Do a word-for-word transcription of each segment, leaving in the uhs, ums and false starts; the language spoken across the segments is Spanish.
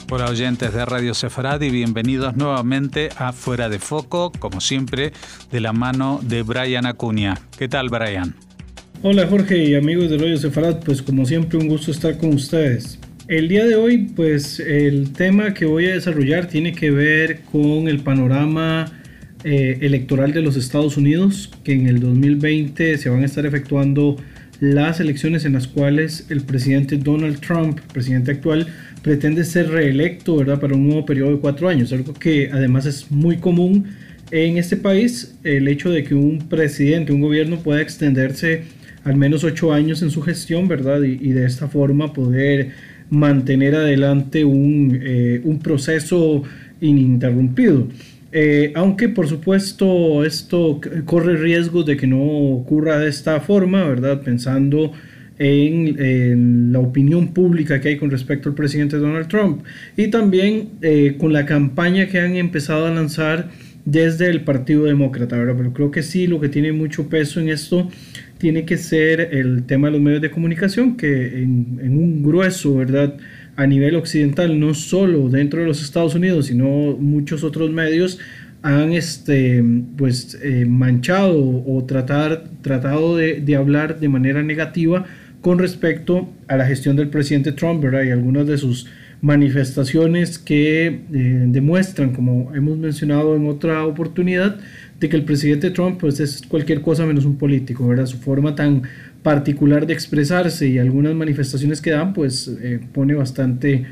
Hola oyentes de Radio Sefarad y bienvenidos nuevamente a Fuera de Foco, como siempre, de la mano de Brian Acuña. ¿Qué tal, Brian? Hola Jorge y amigos de Radio Sefarad, pues como siempre un gusto estar con ustedes. El día de hoy, pues el tema que voy a desarrollar tiene que ver con el panorama eh, electoral de los Estados Unidos, que en el dos mil veinte se van a estar efectuando las elecciones en las cuales el presidente Donald Trump, presidente actual, pretende ser reelecto, ¿verdad?, para un nuevo periodo de cuatro años, algo que además es muy común en este país, el hecho de que un presidente, un gobierno pueda extenderse al menos ocho años en su gestión, ¿verdad?, y, y de esta forma poder mantener adelante un, eh, un proceso ininterrumpido. Eh, aunque por supuesto esto corre riesgo de que no ocurra de esta forma, ¿verdad?, pensando en, en la opinión pública que hay con respecto al presidente Donald Trump y también eh, con la campaña que han empezado a lanzar desde el Partido Demócrata, ¿verdad? Pero creo que sí, lo que tiene mucho peso en esto tiene que ser el tema de los medios de comunicación, que en, en un grueso, ¿verdad?, a nivel occidental, no solo dentro de los Estados Unidos, sino muchos otros medios han este, pues, eh, manchado o tratar, tratado de, de hablar de manera negativa con respecto a la gestión del presidente Trump, ¿verdad?, y algunas de sus manifestaciones que eh, demuestran, como hemos mencionado en otra oportunidad, de que el presidente Trump pues, es cualquier cosa menos un político, ¿verdad? Su forma tan particular de expresarse y algunas manifestaciones que dan, pues eh, pone bastante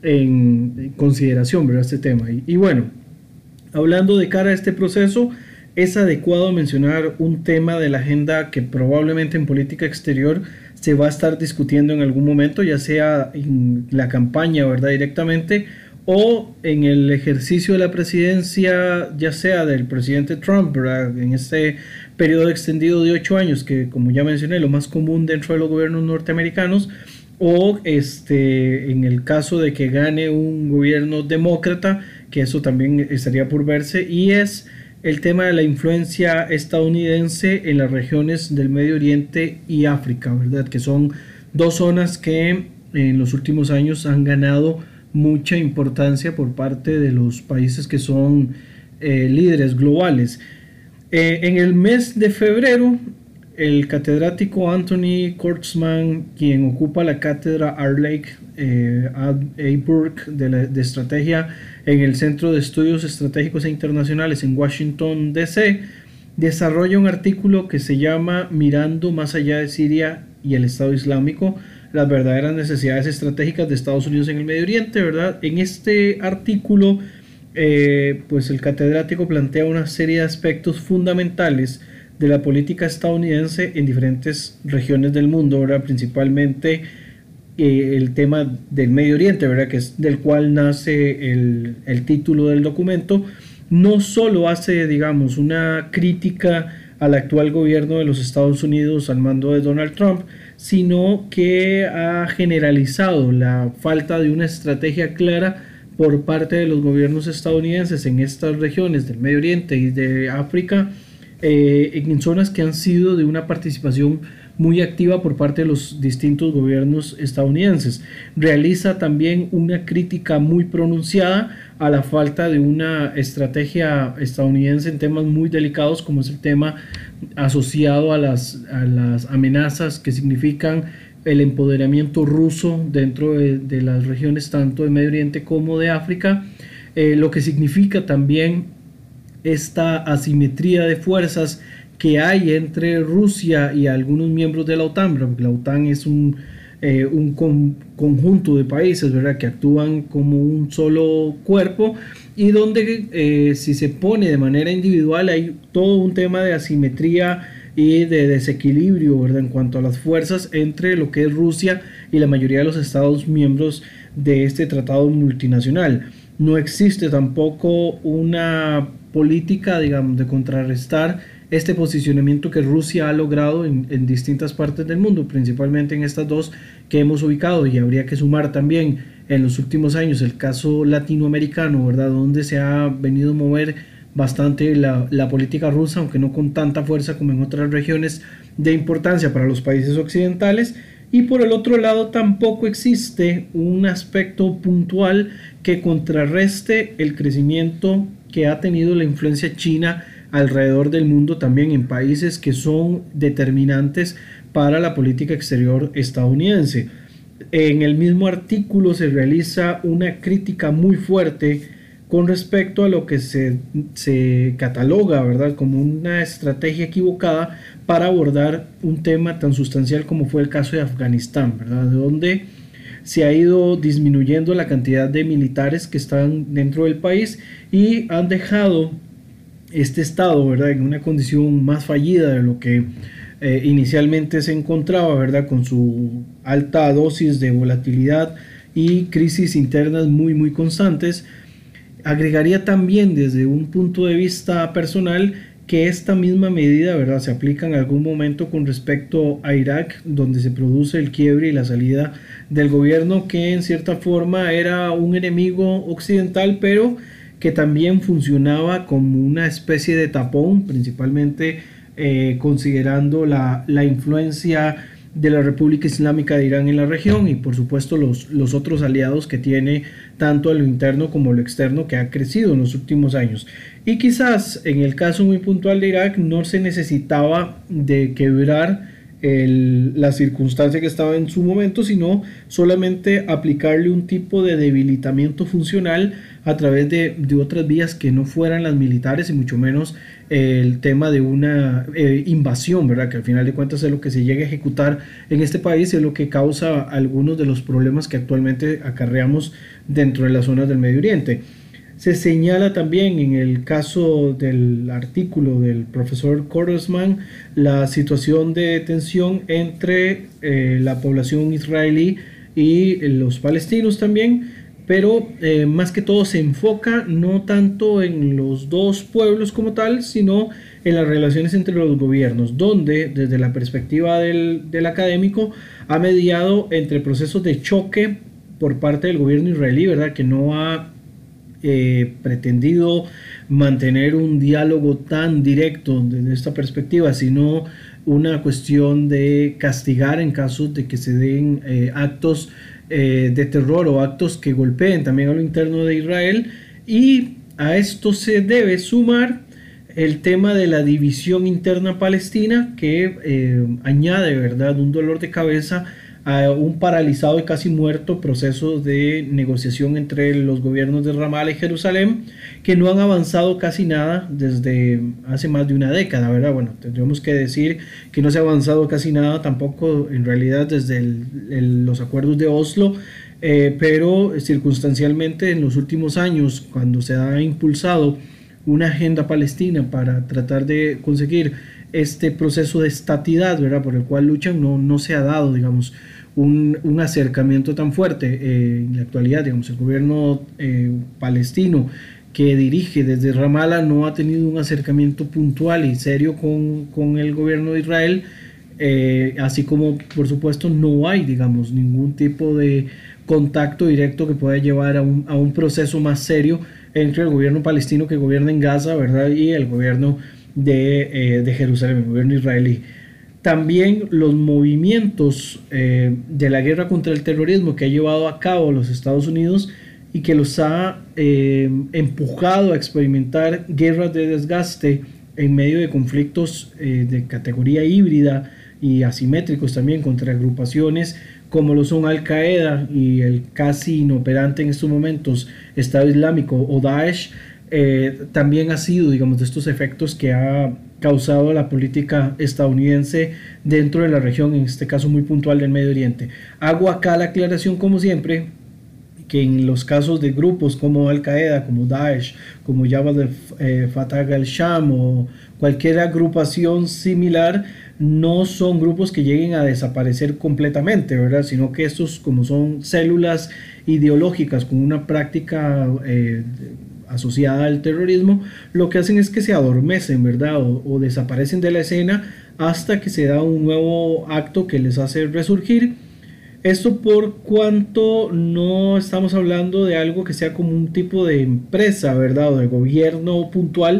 en consideración, ¿verdad?, este tema. Y, y bueno, hablando de cara a este proceso, es adecuado mencionar un tema de la agenda que probablemente en política exterior se va a estar discutiendo en algún momento, ya sea en la campaña, ¿verdad?, directamente, o en el ejercicio de la presidencia, ya sea del presidente Trump, ¿verdad?, en este periodo extendido de ocho años, que como ya mencioné, lo más común dentro de los gobiernos norteamericanos, o este, en el caso de que gane un gobierno demócrata, que eso también estaría por verse, y es el tema de la influencia estadounidense en las regiones del Medio Oriente y África, ¿verdad?, que son dos zonas que en los últimos años han ganado mucha importancia por parte de los países que son eh, líderes globales. Eh, en el mes de febrero, el catedrático Anthony Kurtzman, quien ocupa la cátedra Arlake eh, A. Burke de, la, de estrategia en el Centro de Estudios Estratégicos e Internacionales en Washington, D C, desarrolla un artículo que se llama Mirando más allá de Siria y el Estado Islámico, las verdaderas necesidades estratégicas de Estados Unidos en el Medio Oriente, ¿verdad? En este artículo, eh, pues el catedrático plantea una serie de aspectos fundamentales de la política estadounidense en diferentes regiones del mundo, ¿verdad?, principalmente eh, el tema del Medio Oriente, ¿verdad?, que es del cual nace el, el título del documento. No solo hace, digamos, una crítica al actual gobierno de los Estados Unidos al mando de Donald Trump, sino que ha generalizado la falta de una estrategia clara por parte de los gobiernos estadounidenses en estas regiones del Medio Oriente y de África, eh, en zonas que han sido de una participación muy activa por parte de los distintos gobiernos estadounidenses. Realiza también una crítica muy pronunciada a la falta de una estrategia estadounidense en temas muy delicados, como es el tema asociado a las, a las amenazas que significan el empoderamiento ruso dentro de, de las regiones tanto de Medio Oriente como de África, eh, lo que significa también esta asimetría de fuerzas que hay entre Rusia y algunos miembros de la OTAN, porque la OTAN es un, eh, un con, conjunto de países, ¿verdad?, que actúan como un solo cuerpo y donde eh, si se pone de manera individual hay todo un tema de asimetría y de desequilibrio, ¿verdad?, en cuanto a las fuerzas entre lo que es Rusia y la mayoría de los estados miembros de este tratado multinacional. No existe tampoco una política, digamos, de contrarrestar este posicionamiento que Rusia ha logrado en, en distintas partes del mundo, principalmente en estas dos que hemos ubicado, y habría que sumar también en los últimos años el caso latinoamericano, ¿verdad?, donde se ha venido a mover bastante la, la política rusa, aunque no con tanta fuerza como en otras regiones de importancia para los países occidentales, y por el otro lado tampoco existe un aspecto puntual que contrarreste el crecimiento que ha tenido la influencia china alrededor del mundo, también en países que son determinantes para la política exterior estadounidense. En el mismo artículo se realiza una crítica muy fuerte con respecto a lo que se, se cataloga, ¿verdad?, como una estrategia equivocada para abordar un tema tan sustancial como fue el caso de Afganistán, ¿verdad?, donde se ha ido disminuyendo la cantidad de militares que están dentro del país y han dejado este estado, ¿verdad?, en una condición más fallida de lo que eh, inicialmente se encontraba, ¿verdad?, con su alta dosis de volatilidad y crisis internas muy muy constantes. Agregaría también desde un punto de vista personal que esta misma medida, ¿verdad?, se aplica en algún momento con respecto a Irak, donde se produce el quiebre y la salida del gobierno que en cierta forma era un enemigo occidental, pero que también funcionaba como una especie de tapón, principalmente eh, considerando la, la influencia de la República Islámica de Irán en la región y por supuesto los, los otros aliados que tiene tanto a lo interno como a lo externo, que ha crecido en los últimos años. Y quizás en el caso muy puntual de Irak no se necesitaba de quebrar el, la circunstancia que estaba en su momento, sino solamente aplicarle un tipo de debilitamiento funcional a través de, de otras vías que no fueran las militares y mucho menos eh, el tema de una eh, invasión, ¿verdad?, que al final de cuentas es lo que se llega a ejecutar en este país, es lo que causa algunos de los problemas que actualmente acarreamos dentro de las zonas del Medio Oriente. Se señala también en el caso del artículo del profesor Korsman la situación de tensión entre eh, la población israelí y los palestinos también, pero eh, más que todo se enfoca no tanto en los dos pueblos como tal, sino en las relaciones entre los gobiernos, donde desde la perspectiva del, del académico ha mediado entre procesos de choque por parte del gobierno israelí, ¿verdad?, que no ha Eh, pretendido mantener un diálogo tan directo desde esta perspectiva, sino una cuestión de castigar en casos de que se den eh, actos eh, de terror o actos que golpeen también a lo interno de Israel, y a esto se debe sumar el tema de la división interna palestina que eh, añade, ¿verdad?, un dolor de cabeza a un paralizado y casi muerto proceso de negociación entre los gobiernos de Ramallah y Jerusalén, que no han avanzado casi nada desde hace más de una década, ¿verdad? Bueno, tendríamos que decir que no se ha avanzado casi nada tampoco en realidad desde el, el, los acuerdos de Oslo, eh, pero circunstancialmente en los últimos años, cuando se ha impulsado una agenda palestina para tratar de conseguir este proceso de estatidad, ¿verdad?, por el cual luchan, no, no se ha dado, digamos, un, un acercamiento tan fuerte. Eh, en la actualidad, digamos, el gobierno eh, palestino que dirige desde Ramallah no ha tenido un acercamiento puntual y serio con, con el gobierno de Israel, eh, así como, por supuesto, no hay, digamos, ningún tipo de contacto directo que pueda llevar a un, a un proceso más serio entre el gobierno palestino que gobierna en Gaza, ¿verdad?, y el gobierno de, eh, de Jerusalén, el gobierno israelí. También los movimientos eh, de la guerra contra el terrorismo que ha llevado a cabo los Estados Unidos y que los ha eh, empujado a experimentar guerras de desgaste en medio de conflictos eh, de categoría híbrida y asimétricos también contra agrupaciones como lo son Al Qaeda y el casi inoperante en estos momentos Estado Islámico o Daesh, eh, también ha sido, digamos, de estos efectos que ha causado la política estadounidense dentro de la región, en este caso muy puntual del Medio Oriente. Hago acá la aclaración, como siempre, que en los casos de grupos como Al Qaeda, como Daesh, como Jabhat al-Fatah al-Sham o cualquier agrupación similar, no son grupos que lleguen a desaparecer completamente, ¿verdad?, sino que estos, como son células ideológicas con una práctica eh, asociada al terrorismo, lo que hacen es que se adormecen, ¿verdad?, o, o desaparecen de la escena hasta que se da un nuevo acto que les hace resurgir. Esto por cuanto no estamos hablando de algo que sea como un tipo de empresa, ¿verdad?, o de gobierno puntual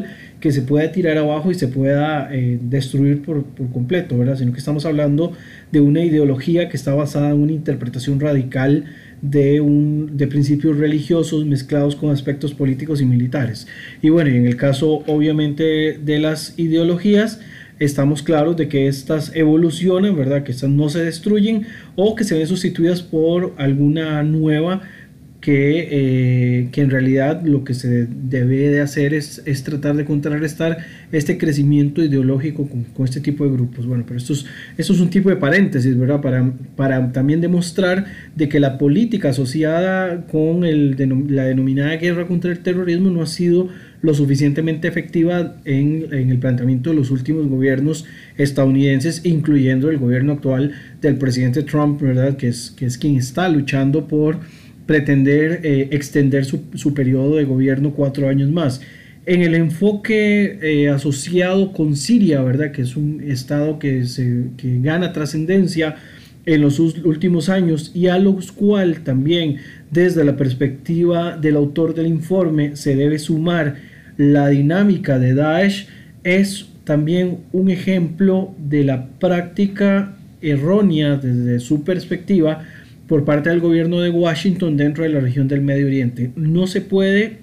que se pueda tirar abajo y se pueda eh, destruir por, por completo, ¿verdad? Sino que estamos hablando de una ideología que está basada en una interpretación radical de, un, de principios religiosos mezclados con aspectos políticos y militares. Y bueno, y en el caso obviamente de las ideologías, estamos claros de que estas evolucionan, ¿verdad? Que estas no se destruyen o que se ven sustituidas por alguna nueva que, eh, que en realidad lo que se debe de hacer es, es tratar de contrarrestar este crecimiento ideológico con, con este tipo de grupos. Bueno, pero esto es, esto es un tipo de paréntesis, ¿verdad? Para, para también demostrar de que la política asociada con el, la denominada guerra contra el terrorismo no ha sido lo suficientemente efectiva en, en el planteamiento de los últimos gobiernos estadounidenses, incluyendo el gobierno actual del presidente Trump, ¿verdad? Que es, que es quien está luchando por pretender eh, extender su, su periodo de gobierno cuatro años más. En el enfoque eh, asociado con Siria, ¿verdad? Que es un estado que, se, que gana trascendencia en los últimos años y a los cual también desde la perspectiva del autor del informe se debe sumar la dinámica de Daesh, es también un ejemplo de la práctica errónea desde su perspectiva por parte del gobierno de Washington dentro de la región del Medio Oriente. No se puede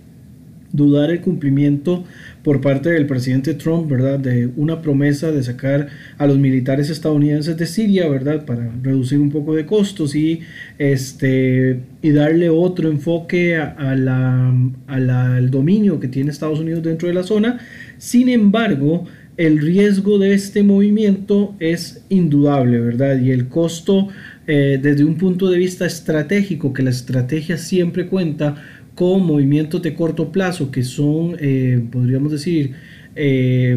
dudar el cumplimiento por parte del presidente Trump, ¿verdad? De una promesa de sacar a los militares estadounidenses de Siria, ¿verdad? Para reducir un poco de costos y, este, y darle otro enfoque a, a la, a la, al dominio que tiene Estados Unidos dentro de la zona. Sin embargo, el riesgo de este movimiento es indudable, ¿verdad? Y el costo eh, desde un punto de vista estratégico, que la estrategia siempre cuenta con movimientos de corto plazo que son, eh, podríamos decir, eh,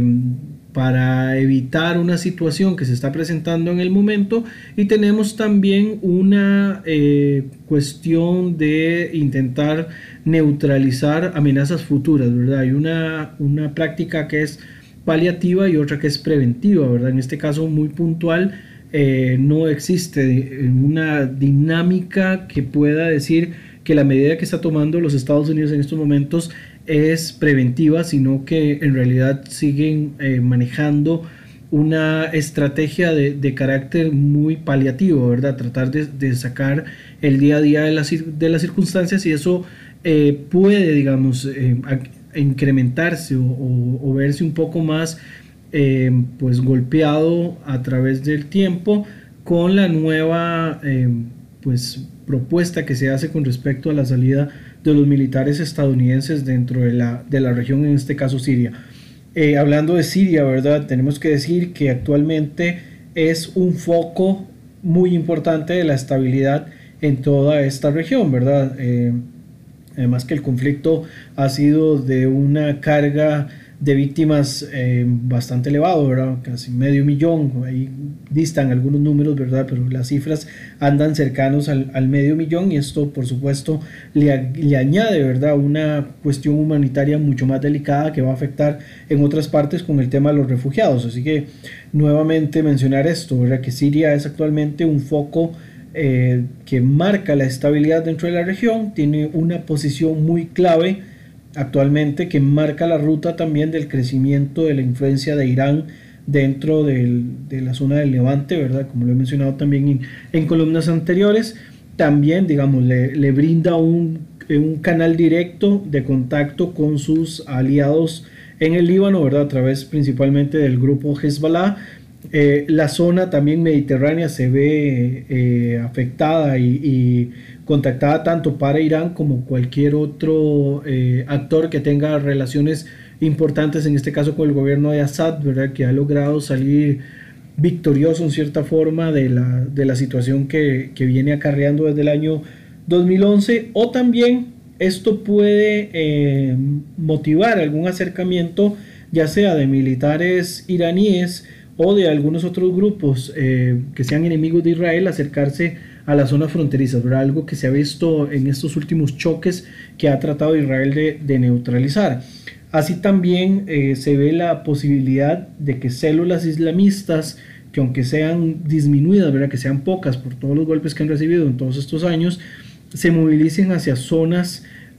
para evitar una situación que se está presentando en el momento, y tenemos también una eh, cuestión de intentar neutralizar amenazas futuras, ¿verdad? Hay una, una práctica que es paliativa y otra que es preventiva, ¿verdad? En este caso muy puntual, eh, no existe una dinámica que pueda decir que la medida que está tomando los Estados Unidos en estos momentos es preventiva, sino que en realidad siguen eh, manejando una estrategia de, de carácter muy paliativo, ¿verdad? Tratar de, de sacar el día a día de las, de las circunstancias, y eso eh, puede, digamos, eh, incrementarse o, o, o verse un poco más eh, pues golpeado a través del tiempo con la nueva eh, pues propuesta que se hace con respecto a la salida de los militares estadounidenses dentro de la, de la región, en este caso Siria. Eh, hablando de Siria, ¿verdad? Tenemos que decir que actualmente es un foco muy importante de la estabilidad en toda esta región, ¿verdad? Eh, además que el conflicto ha sido de una carga de víctimas eh, bastante elevado, ¿verdad? Casi medio millón, ahí distan algunos números, ¿verdad? Pero las cifras andan cercanos al, al medio millón, y esto por supuesto le, le añade, ¿verdad? Una cuestión humanitaria mucho más delicada que va a afectar en otras partes con el tema de los refugiados. Así que nuevamente mencionar esto, ¿verdad? Que Siria es actualmente un foco eh, que marca la estabilidad dentro de la región, tiene una posición muy clave actualmente que marca la ruta también del crecimiento de la influencia de Irán dentro del, de la zona del Levante, ¿verdad? Como lo he mencionado también en, en columnas anteriores. También, digamos, le, le brinda un, un canal directo de contacto con sus aliados en el Líbano, ¿verdad? A través principalmente del grupo Hezbollah. Eh, la zona también mediterránea se ve eh, afectada y, y contactada tanto para Irán como cualquier otro eh, actor que tenga relaciones importantes, en este caso con el gobierno de Assad, ¿verdad? Que ha logrado salir victorioso en cierta forma de la, de la situación que, que viene acarreando desde el año dos mil once. O también esto puede eh, motivar algún acercamiento, ya sea de militares iraníes o de algunos otros grupos eh, que sean enemigos de Israel, acercarse a las zonas fronterizas, ¿verdad? Algo que se ha visto en estos últimos choques que ha tratado Israel de, de neutralizar. Así también eh, se ve la posibilidad de que células islamistas, que aunque sean disminuidas, ¿verdad? Que sean pocas por todos los golpes que han recibido en todos estos años, se movilicen hacia zonas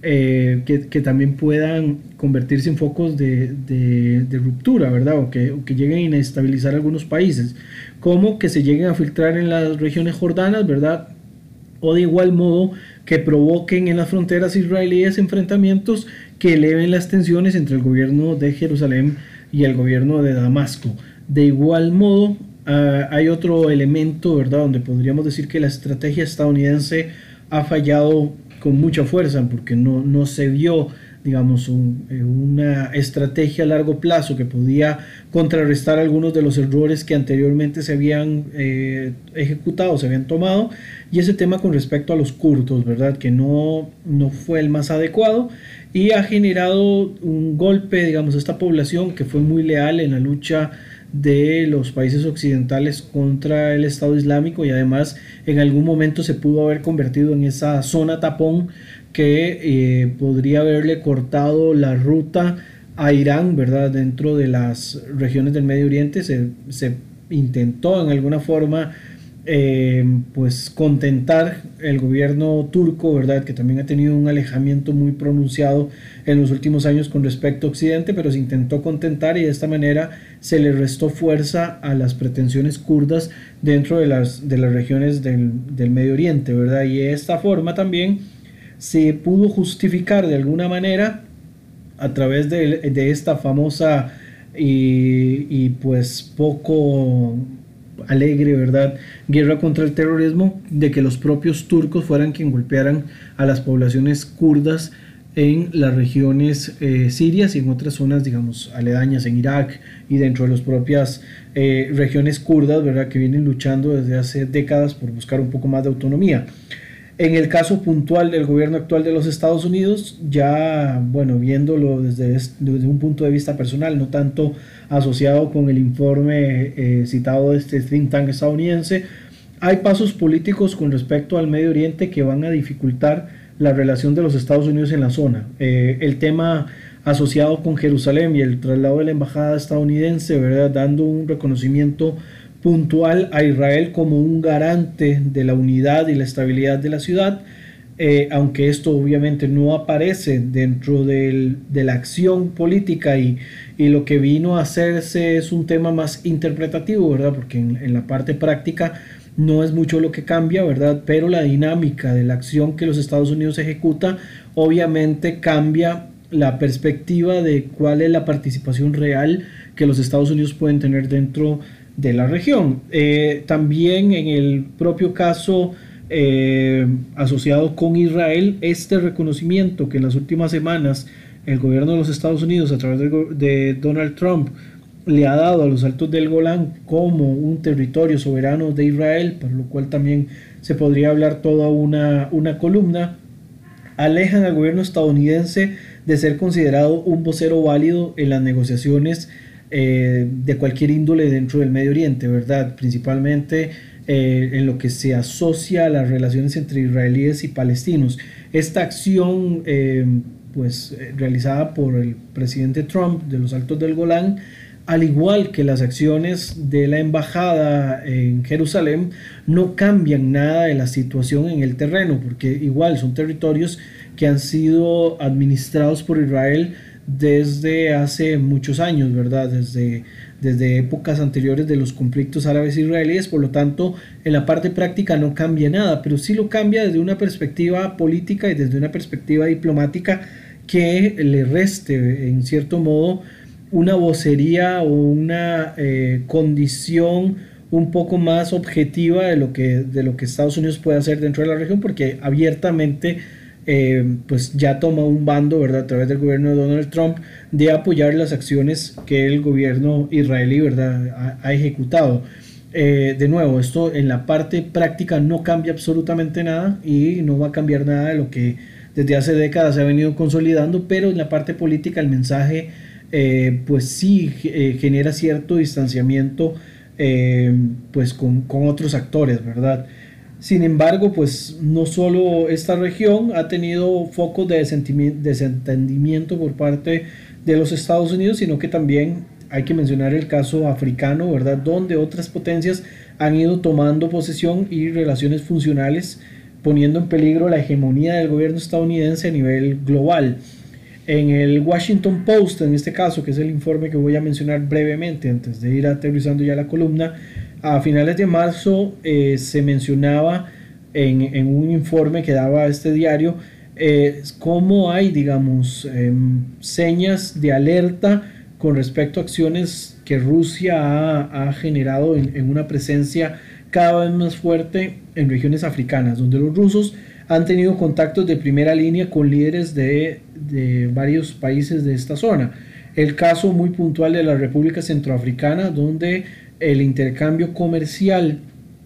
eh, que, que también puedan convertirse en focos de, de, de ruptura, ¿verdad? O que, o que lleguen a inestabilizar algunos países, como que se lleguen a filtrar en las regiones jordanas, ¿verdad? O de igual modo que provoquen en las fronteras israelíes enfrentamientos que eleven las tensiones entre el gobierno de Jerusalén y el gobierno de Damasco. De igual modo, uh, hay otro elemento, ¿verdad?, donde podríamos decir que la estrategia estadounidense ha fallado con mucha fuerza, porque no, no se vio, digamos, un, una estrategia a largo plazo que podía contrarrestar algunos de los errores que anteriormente se habían eh, ejecutado, se habían tomado, y ese tema con respecto a los kurdos, ¿verdad?, que no, no fue el más adecuado, y ha generado un golpe, digamos, a esta población que fue muy leal en la lucha de los países occidentales contra el Estado Islámico, y además en algún momento se pudo haber convertido en esa zona tapón que eh, podría haberle cortado la ruta a Irán, ¿verdad? Dentro de las regiones del Medio Oriente se, se intentó en alguna forma eh, pues contentar el gobierno turco, ¿verdad?, que también ha tenido un alejamiento muy pronunciado en los últimos años con respecto a Occidente, pero se intentó contentar, y de esta manera se le restó fuerza a las pretensiones kurdas dentro de las, de las regiones del, del Medio Oriente, ¿verdad? Y de esta forma también se pudo justificar de alguna manera a través de, de esta famosa y, y pues poco alegre, ¿verdad?, guerra contra el terrorismo, de que los propios turcos fueran quien golpearan a las poblaciones kurdas en las regiones eh, sirias y en otras zonas, digamos, aledañas en Irak y dentro de las propias eh, regiones kurdas, ¿verdad?, que vienen luchando desde hace décadas por buscar un poco más de autonomía. En el caso puntual del gobierno actual de los Estados Unidos, ya, bueno, viéndolo desde, desde un punto de vista personal, no tanto asociado con el informe eh, citado de este think tank estadounidense, hay pasos políticos con respecto al Medio Oriente que van a dificultar la relación de los Estados Unidos en la zona. Eh, el tema asociado con Jerusalén y el traslado de la embajada estadounidense, ¿verdad?, dando un reconocimiento puntual a Israel como un garante de la unidad y la estabilidad de la ciudad, eh, aunque esto obviamente no aparece dentro del, de la acción política, y, y lo que vino a hacerse es un tema más interpretativo, ¿verdad?, porque en, en la parte práctica no es mucho lo que cambia, ¿verdad?, pero la dinámica de la acción que los Estados Unidos ejecuta obviamente cambia la perspectiva de cuál es la participación real que los Estados Unidos pueden tener dentro de la región. Eh, también en el propio caso eh, asociado con Israel, este reconocimiento que en las últimas semanas el gobierno de los Estados Unidos a través de, de Donald Trump le ha dado a los Altos del Golán como un territorio soberano de Israel, por lo cual también se podría hablar toda una, una columna, alejan al gobierno estadounidense de ser considerado un vocero válido en las negociaciones Eh, de cualquier índole dentro del Medio Oriente, ¿verdad?, principalmente eh, en lo que se asocia a las relaciones entre israelíes y palestinos. Esta acción eh, pues realizada por el presidente Trump de los Altos del Golán, al igual que las acciones de la embajada en Jerusalén, no cambian nada de la situación en el terreno, porque igual son territorios que han sido administrados por Israel desde hace muchos años, ¿verdad?, desde, desde épocas anteriores de los conflictos árabes israelíes. Por lo tanto, en la parte práctica no cambia nada, pero sí lo cambia desde una perspectiva política y desde una perspectiva diplomática que le reste, en cierto modo, una vocería o una eh, condición un poco más objetiva de lo que, de lo que Estados Unidos puede hacer dentro de la región, porque abiertamente Eh, pues ya toma un bando, ¿verdad?, a través del gobierno de Donald Trump, de apoyar las acciones que el gobierno israelí, ¿verdad?, ha, ha ejecutado. Eh, de nuevo, esto en la parte práctica no cambia absolutamente nada y no va a cambiar nada de lo que desde hace décadas se ha venido consolidando, pero en la parte política el mensaje eh, pues sí eh, genera cierto distanciamiento eh, pues con, con otros actores, ¿verdad? Sin embargo, pues no solo esta región ha tenido focos de desentendimiento por parte de los Estados Unidos, sino que también hay que mencionar el caso africano, ¿verdad?, donde otras potencias han ido tomando posesión y relaciones funcionales poniendo en peligro la hegemonía del gobierno estadounidense a nivel global. En el Washington Post, en este caso, que es el informe que voy a mencionar brevemente antes de ir aterrizando ya la columna, a finales de marzo eh, se mencionaba en, en un informe que daba este diario eh, cómo hay, digamos, eh, señas de alerta con respecto a acciones que Rusia ha, ha generado en, en una presencia cada vez más fuerte en regiones africanas, donde los rusos han tenido contactos de primera línea con líderes de, de varios países de esta zona. El caso muy puntual de la República Centroafricana, donde el intercambio comercial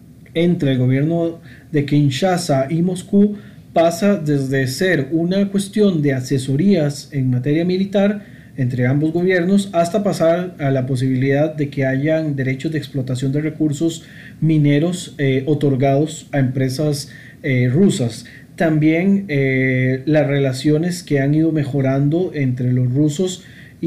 entre el gobierno de Kinshasa y Moscú pasa desde ser una cuestión de asesorías en materia militar entre ambos gobiernos hasta pasar a la posibilidad de que hayan derechos de explotación de recursos mineros eh, otorgados a empresas eh, rusas. También eh, las relaciones que han ido mejorando entre los rusos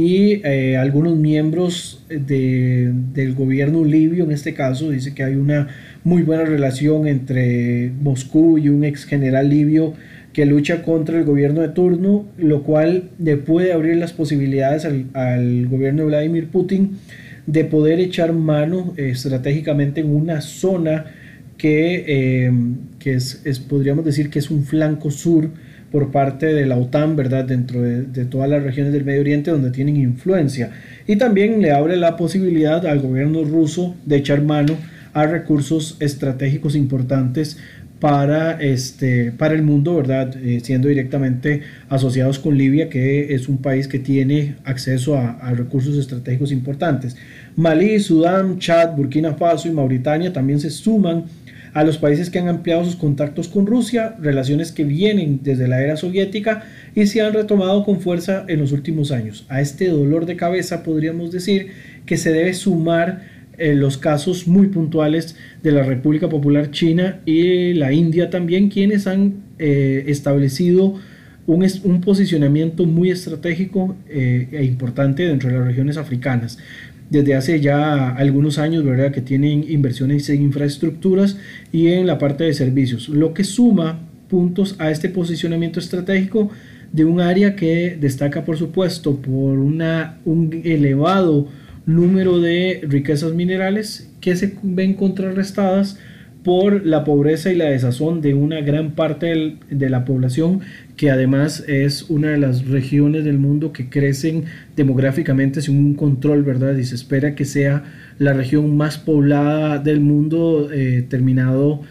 y eh, algunos miembros de, del gobierno libio. En este caso dice que hay una muy buena relación entre Moscú y un ex general libio que lucha contra el gobierno de turno, lo cual le puede abrir las posibilidades al, al gobierno de Vladimir Putin de poder echar mano eh, estratégicamente en una zona que, eh, que es, es, podríamos decir que es un flanco sur por parte de la OTAN, ¿verdad? Dentro de, de todas las regiones del Medio Oriente donde tienen influencia. Y también le abre la posibilidad al gobierno ruso de echar mano a recursos estratégicos importantes para, este, para el mundo, ¿verdad? Eh, siendo directamente asociados con Libia, que es un país que tiene acceso a, a recursos estratégicos importantes. Malí, Sudán, Chad, Burkina Faso y Mauritania también se suman a los países que han ampliado sus contactos con Rusia, relaciones que vienen desde la era soviética y se han retomado con fuerza en los últimos años. A este dolor de cabeza podríamos decir que se debe sumar eh, los casos muy puntuales de la República Popular China y la India también, quienes han eh, establecido un, un posicionamiento muy estratégico eh, e importante dentro de las regiones africanas. Desde hace ya algunos años, ¿verdad?, que tienen inversiones en infraestructuras y en la parte de servicios, lo que suma puntos a este posicionamiento estratégico de un área que destaca, por supuesto, por una, un elevado número de riquezas minerales que se ven contrarrestadas por la pobreza y la desazón de una gran parte del, de la población, que además es una de las regiones del mundo que crecen demográficamente sin un control, ¿verdad? Y se espera que sea la región más poblada del mundo eh, terminado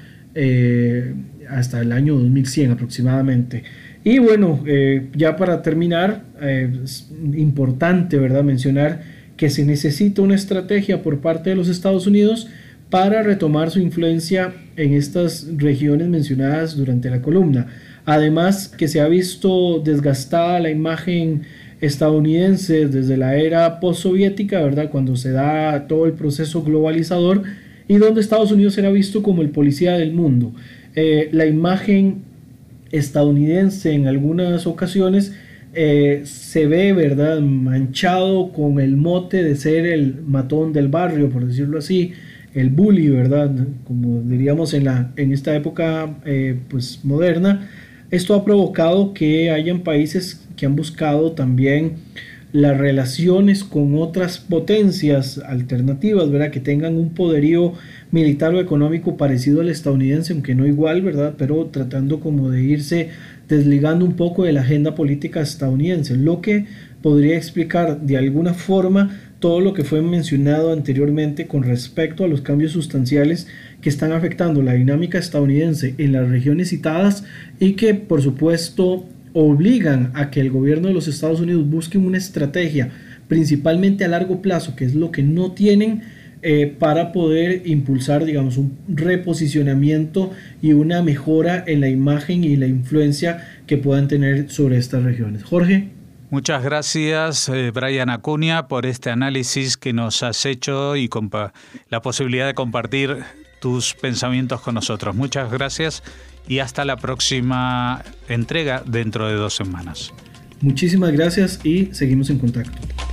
eh, hasta el año dos mil cien aproximadamente. Y bueno, eh, ya para terminar, eh, es importante, ¿verdad?, mencionar que se necesita una estrategia por parte de los Estados Unidos para retomar su influencia en estas regiones mencionadas durante la columna. Además, que se ha visto desgastada la imagen estadounidense desde la era postsoviética, ¿verdad?, cuando se da todo el proceso globalizador y donde Estados Unidos era visto como el policía del mundo. Eh, la imagen estadounidense en algunas ocasiones eh, se ve, ¿verdad?, manchado con el mote de ser el matón del barrio, por decirlo así, el bully, ¿verdad?, como diríamos en, la, en esta época eh, pues moderna. Esto ha provocado que hayan países que han buscado también las relaciones con otras potencias alternativas, ¿verdad?, que tengan un poderío militar o económico parecido al estadounidense, aunque no igual, ¿verdad?, pero tratando como de irse desligando un poco de la agenda política estadounidense, lo que podría explicar de alguna forma todo lo que fue mencionado anteriormente con respecto a los cambios sustanciales que están afectando la dinámica estadounidense en las regiones citadas y que, por supuesto, obligan a que el gobierno de los Estados Unidos busque una estrategia principalmente a largo plazo, que es lo que no tienen, eh, para poder impulsar, digamos, un reposicionamiento y una mejora en la imagen y la influencia que puedan tener sobre estas regiones. Jorge. Muchas gracias, eh, Brian Acuña, por este análisis que nos has hecho y compa- la posibilidad de compartir tus pensamientos con nosotros. Muchas gracias y hasta la próxima entrega dentro de dos semanas. Muchísimas gracias y seguimos en contacto.